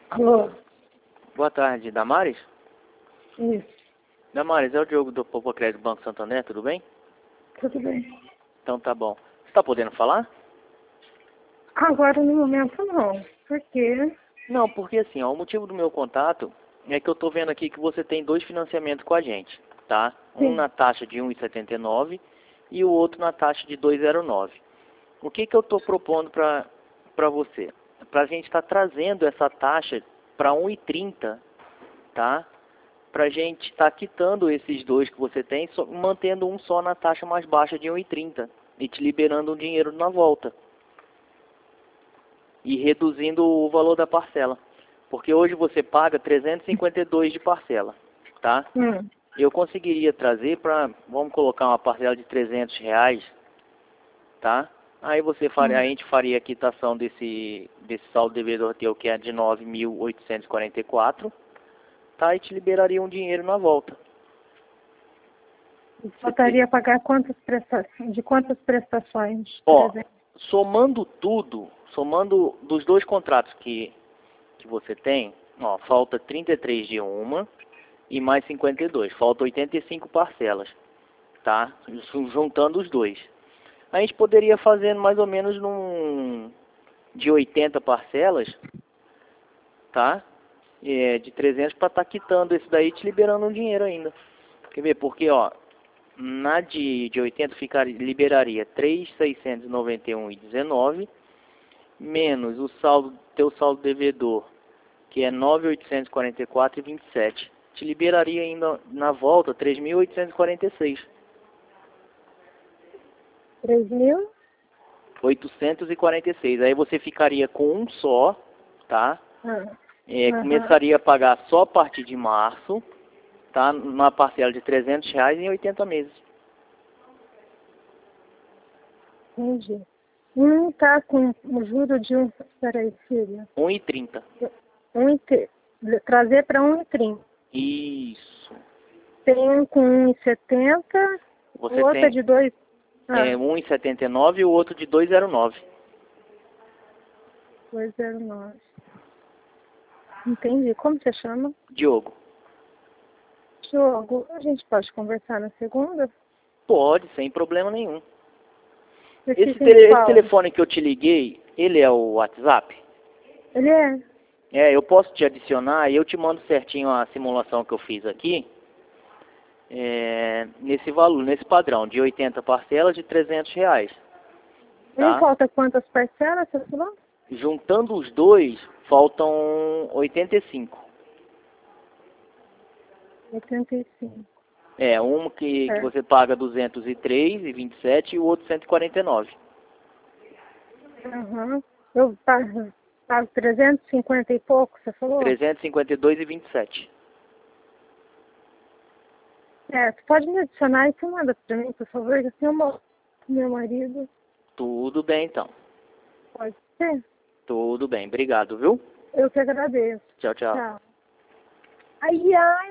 Alô? Boa tarde, Damares? Isso, Damares, é o Diogo do Poupa Crédito Banco Santander, tudo bem? tudo bem. Então tá bom. Você tá podendo falar? Agora, no momento, não. Por quê? Não, porque assim, ó, o motivo do meu contato é que eu tô vendo aqui que você tem dois financiamentos com a gente, tá? Um Sim. na taxa de 1,79 e o outro na taxa de 2,09. O que eu tô propondo pra você? Pra gente estar trazendo essa taxa para 1,30, tá? Pra gente estar quitando esses dois que você tem, mantendo um só na taxa mais baixa de 1,30 e te liberando um dinheiro na volta e reduzindo o valor da parcela. Porque hoje você paga 352 de parcela, tá? Hum. Eu conseguiria trazer para, vamos colocar uma parcela de R$ 300, tá? Aí a gente faria a quitação desse saldo devedor teu, que é de 9.844, tá? E te liberaria um dinheiro na volta. Faltaria pagar quantas prestações? De quantas prestações? Por Ó, exemplo? somando tudo, somando dos dois contratos que você tem, ó, falta 33 de uma e mais 52, falta 85 parcelas, tá? Juntando os dois. A gente poderia fazer mais ou menos de 80 parcelas, tá? De 300 para estar quitando esse daí e te liberando um dinheiro ainda. Quer ver? Porque, ó, na de 80 liberaria 3.691,19 menos o teu saldo devedor, que é 9.844,27. Te liberaria ainda na volta 3.846. 3.000? 846. Aí você ficaria com um só, tá? Ah. Começaria a pagar só a partir de março, tá? Uma parcela de R$ 300 em 80 meses. Entendi. Um tá com o juro de um... Peraí, filha. 1,30. Trazer para 1,30. Isso. Tem um com 1,70, o Você outro é tem de 2... Ah, 1,79 e o outro de 2,09. 209. Entendi. Como você chama? Diogo. Diogo, a gente pode conversar na segunda? Pode, sem problema nenhum. Esse Esse telefone que eu te liguei, ele é o WhatsApp? Ele é. Eu posso te adicionar e eu te mando certinho a simulação que eu fiz aqui. Nesse valor, nesse padrão, de 80 parcelas de R$ 300, Ele tá? falta quantas parcelas, você falou? Juntando os dois, faltam 85. 85. Um que É. você paga 203,27 e o outro 149. Uhum. Eu pago 350 e pouco, você falou? 352,27. É, você pode me adicionar e você manda pra mim, por favor, que assim eu mostro pro meu marido. Tudo bem, então. Pode ser? Tudo bem. Obrigado, viu? Eu que agradeço. Tchau, tchau. Tchau. Ai, ai.